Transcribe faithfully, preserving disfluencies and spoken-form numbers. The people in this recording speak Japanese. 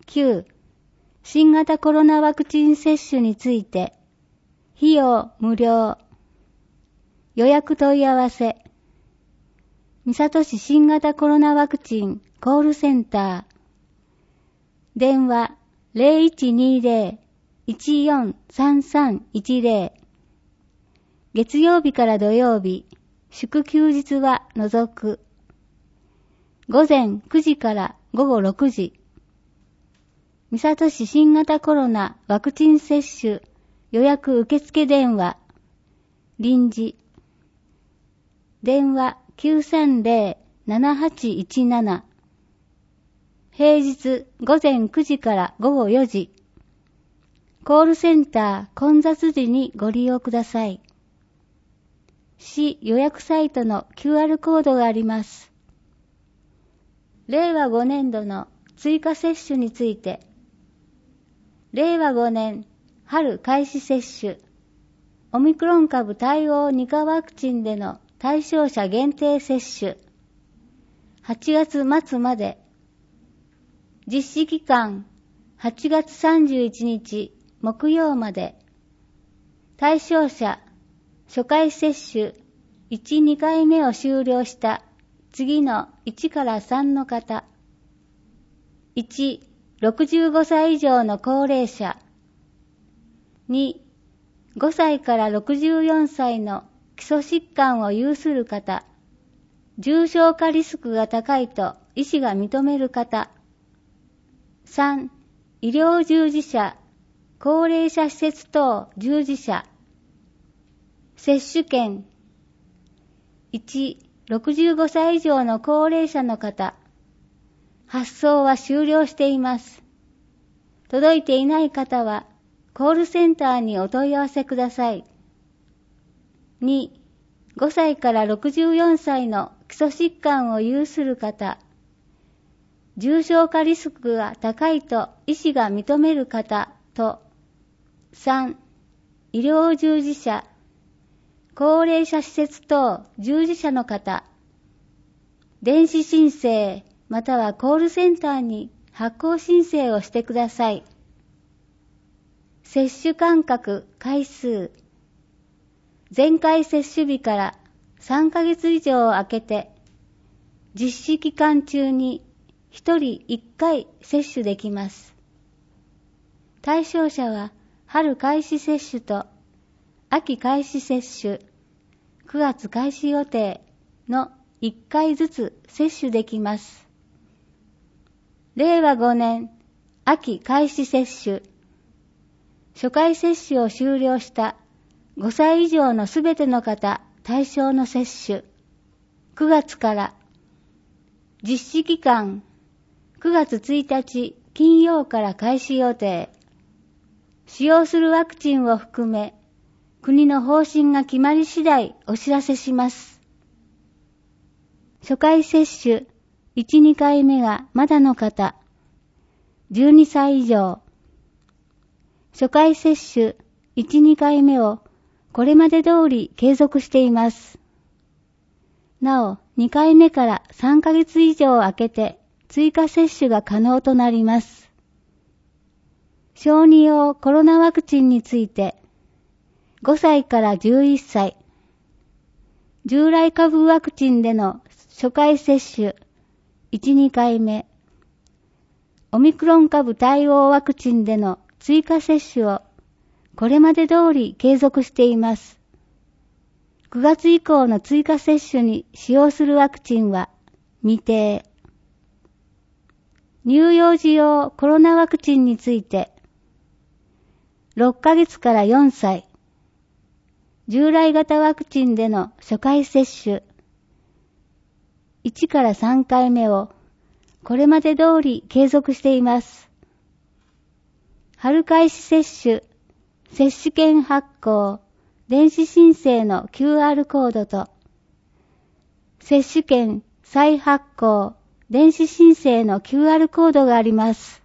きゅう、新型コロナワクチン接種について、費用無料。予約問い合わせ。三郷市新型コロナワクチンコールセンター。電話 ゼロいちにゼロ いちよんさんさんいちゼロ。月曜日から土曜日、祝休日は除く。午前くじから午後ろくじ。三郷市新型コロナワクチン接種予約受付電話。臨時。電話きゅうさんゼロ ななはちいちなな。平日午前くじから午後よじ。コールセンター混雑時にご利用ください。市予約サイトの キューアール コードがあります。れいわごねんどの追加接種について、れいわごねん春開始接種、オミクロン株対応に価ワクチンでの対象者限定接種、はちがつ末まで、実施期間はちがつさんじゅういちにち木曜まで、対象者初回接種いち、にかいめを終了した次のいちからさんの方。いち、ろくじゅうごさい以上の高齢者。に、ごさいからろくじゅうよんさいの基礎疾患を有する方。重症化リスクが高いと医師が認める方。さん、医療従事者、高齢者施設等従事者。接種券。いち、ろくじゅうごさい以上の高齢者の方。発送は終了しています。届いていない方は、コールセンターにお問い合わせください。に、ごさいからろくじゅうよんさいの基礎疾患を有する方。重症化リスクが高いと医師が認める方と、さん、医療従事者、高齢者施設等従事者の方、電子申請またはコールセンターに発行申請をしてください。接種間隔回数。前回接種日からさんかげつ以上空けて、実施期間中にひとりいっかい接種できます。対象者は春開始接種と秋開始接種、くがつ開始予定のいっかいずつ接種できます。れいわごねん秋開始接種、初回接種を終了したごさい以上のすべての方対象の接種、くがつから実施期間くがつついたち金曜から開始予定。使用するワクチンを含め国の方針が決まり次第お知らせします。初回接種いち、にかいめがまだの方、じゅうにさい以上。初回接種いち、にかいめをこれまで通り継続しています。なお、にかいめからさんかげつ以上空けて追加接種が可能となります。小児用コロナワクチンについて、ごさいからじゅういっさい、従来株ワクチンでの初回接種いち、にかいめ、オミクロン株対応ワクチンでの追加接種をこれまで通り継続しています。くがつ以降の追加接種に使用するワクチンは未定。乳幼児用コロナワクチンについて、ろっかげつからよんさい、従来型ワクチンでの初回接種、いちからさんかいめをこれまで通り継続しています。春開始接種、接種券発行、電子申請の キューアール コードと、接種券再発行、電子申請の キューアール コードがあります。